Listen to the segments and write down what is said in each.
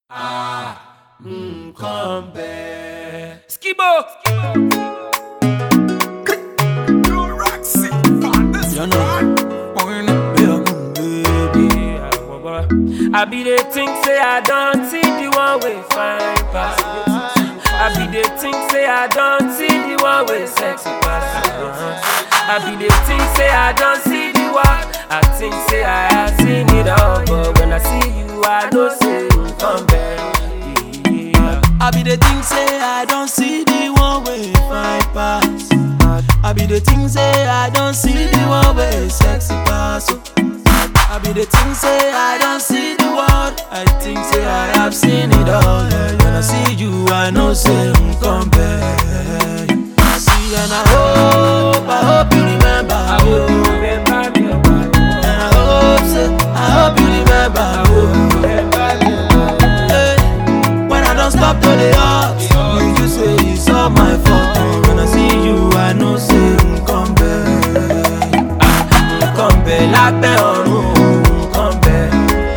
Come back. Skibo. You know, baby. I be the thing say I don't see the one way fine pass. I be the thing say I don't see the one way sexy pass. I be the thing say I don't see the one. I think say I have seen it all, but when I see you, I know say you come back. I be the thing say I don't see the one way fine pass. I be the thing say I don't see the one way sexy pass. I be the thing say I don't see the world. I think say I have seen it all. When I see you, I know say you come back. See and I hope you remember. I hope you remember me. And I hope you remember. I hope you remember me. When I don't stop to the heart, you say it's all my fault. When I see you, I know say you come back. Come back lábẹ́ ọ̀run. Come back.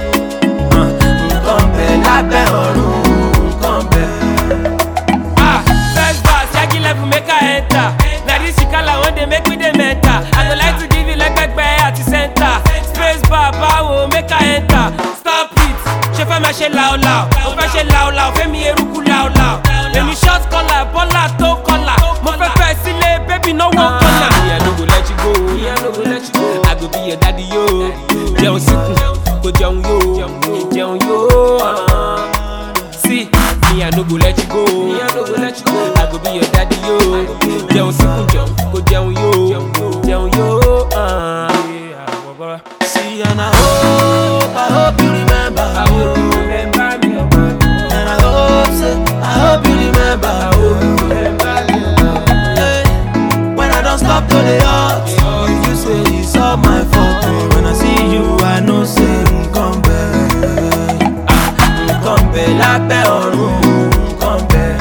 Come back lábẹ́ ọ̀run. Come back. First verse, Shaggy level make I enter. Now this shikala one dey make me dey mental. I go like to give you like ẹgbẹ́ at the center. Space bar, báwo make I enter. Stop it, ṣe fẹ́ máa ṣe láòláò. Ó fẹ́ ṣe láòláò, fẹ́mi eruku láòláò. Èmi short collar, bọ́lá tó kọlà. Mo fẹ́ fẹ́ sílé, baby no one corner. Me I no go let you go, me I no go let you go. I go be your daddy yo. Jẹun síkùn, kò jẹun yo. Jẹun yo. See, me I no go let you go, me I no go let you go. I go be your daddy yo. Jẹun síkùn, kò jẹun yo. Jẹun yo. See and I hope you remember. I hope you remember me. And I hope you remember. I hope you remember me. When I don't stop to the heart, you say it's all my fault. When I see you, I know say you come back. Come back lábẹ́ ọ̀run. Come back.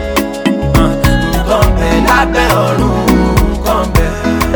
Come back lábẹ́ ọ̀run. Come back.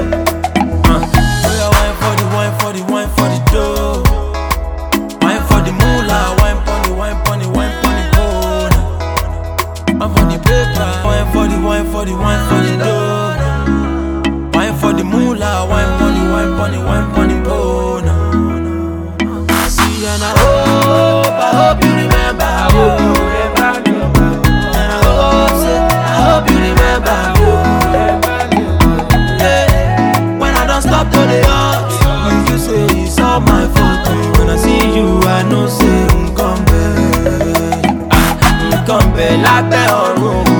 Oh yeah, wine for the dough. Wine for the moolah. Wine pon the bone. Wine for the paper. Wine for the dough. Wine for the moolah. Wine pon the bone. See and I hope you remember. I hope you remember me. And I hope you remember. I hope you remember me. When I don't stop to the heart, you say it's all my fault. When I see you, I know say you come back. Come back lábẹ́ ọ̀run.